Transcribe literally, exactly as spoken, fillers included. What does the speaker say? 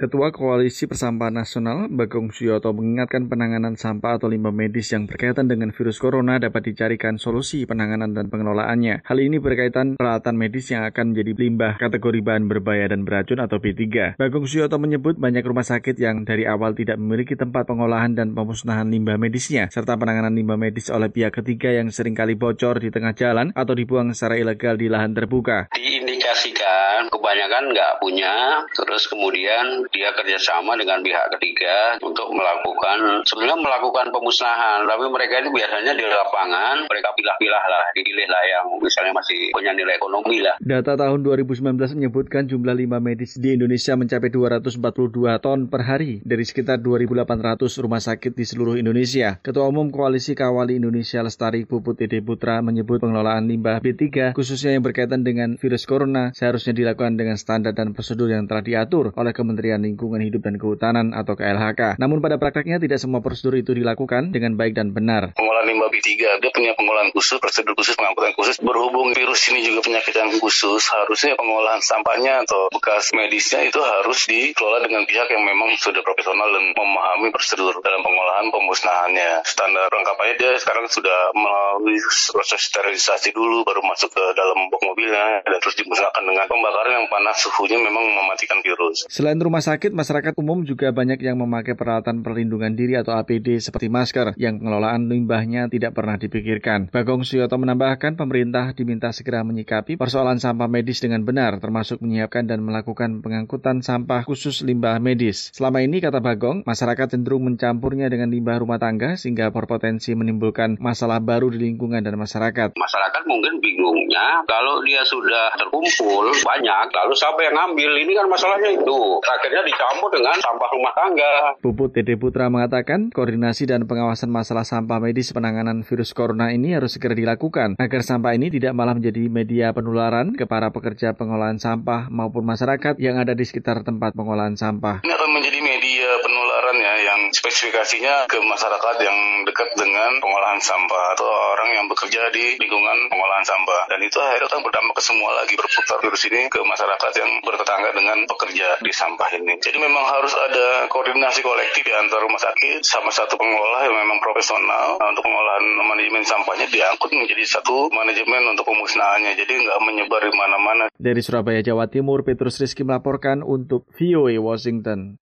Ketua Koalisi Persampahan Nasional, Bagong Suyoto mengingatkan penanganan sampah atau limbah medis yang berkaitan dengan virus corona dapat dicarikan solusi penanganan dan pengelolaannya. Hal ini berkaitan peralatan medis yang akan menjadi limbah kategori bahan berbahaya dan beracun atau B tiga. Bagong Suyoto menyebut banyak rumah sakit yang dari awal tidak memiliki tempat pengolahan dan pemusnahan limbah medisnya, serta penanganan limbah medis oleh pihak ketiga yang seringkali bocor di tengah jalan atau dibuang secara ilegal di lahan terbuka. Diindikasikan kebanyakan nggak punya, terus kemudian dia kerjasama dengan pihak ketiga untuk melakukan, sebenarnya melakukan pemusnahan, tapi mereka itu biasanya di lapangan, mereka pilah-pilah lah, dipilih lah yang misalnya masih punya nilai ekonomi lah. Data tahun dua ribu sembilan belas menyebutkan jumlah limbah medis di Indonesia mencapai dua ratus empat puluh dua ton per hari dari sekitar dua ribu delapan ratus rumah sakit di seluruh Indonesia. Ketua Umum Koalisi Kawali Indonesia Lestari Puput Dede Putra menyebut pengelolaan limbah B tiga, khususnya yang berkaitan dengan virus corona, seharusnya dilakukan dengan standar dan prosedur yang telah diatur oleh Kementerian Lingkungan Hidup dan Kehutanan atau K L H K. Namun pada prakteknya tidak semua prosedur itu dilakukan dengan baik dan benar. Pengolahan limbah B tiga, dia punya pengolahan khusus, prosedur khusus, pengangkutan khusus. Berhubung virus ini juga penyakit yang khusus, harusnya pengolahan sampahnya atau bekas medisnya itu harus dikelola dengan pihak yang memang sudah profesional dan memahami prosedur dalam pengolahan pemusnahannya. Standar lengkapannya dia sekarang sudah melalui proses sterilisasi dulu, baru masuk ke dalam box mobilnya dan terus dimusnahkan dengan pembakaran yang panas, suhunya memang mematikan virus. Selain rumah sakit, masyarakat umum juga banyak yang memakai peralatan perlindungan diri atau A P D seperti masker yang pengelolaan limbahnya tidak pernah dipikirkan. Bagong Suyoto menambahkan pemerintah diminta segera menyikapi persoalan sampah medis dengan benar, termasuk menyiapkan dan melakukan pengangkutan sampah khusus limbah medis. Selama ini, kata Bagong, masyarakat cenderung mencampurnya dengan limbah rumah tangga sehingga berpotensi menimbulkan masalah baru di lingkungan dan masyarakat. Masyarakat mungkin bingungnya kalau dia sudah terkumpul banyak, lalu siapa yang ngambil? Ini kan masalahnya itu. Akhirnya dicampur dengan sampah rumah tangga. Puput Dede Putra mengatakan koordinasi dan pengawasan masalah sampah medis penanganan virus corona ini harus segera dilakukan agar sampah ini tidak malah menjadi media penularan ke para pekerja pengolahan sampah maupun masyarakat yang ada di sekitar tempat pengolahan sampah. Ini akan menjadi media penularan ya, yang spesifikasinya ke masyarakat yang dekat dengan pengolahan sampah atau orang yang bekerja di lingkungan pengolahan sampah. Dan itu akhirnya akan berdampak ke semua lagi, berputar virus ini ke masyarakat yang bertetangga dengan pekerja di sampah ini. Jadi memang harus ada koordinasi kolektif di antara rumah sakit sama satu pengelola yang memang profesional untuk pengolahan manajemen sampahnya, diangkut menjadi satu manajemen untuk pemusnahannya. Jadi nggak menyebar di mana-mana. Dari Surabaya, Jawa Timur, Petrus Rizky melaporkan untuk V O A Washington.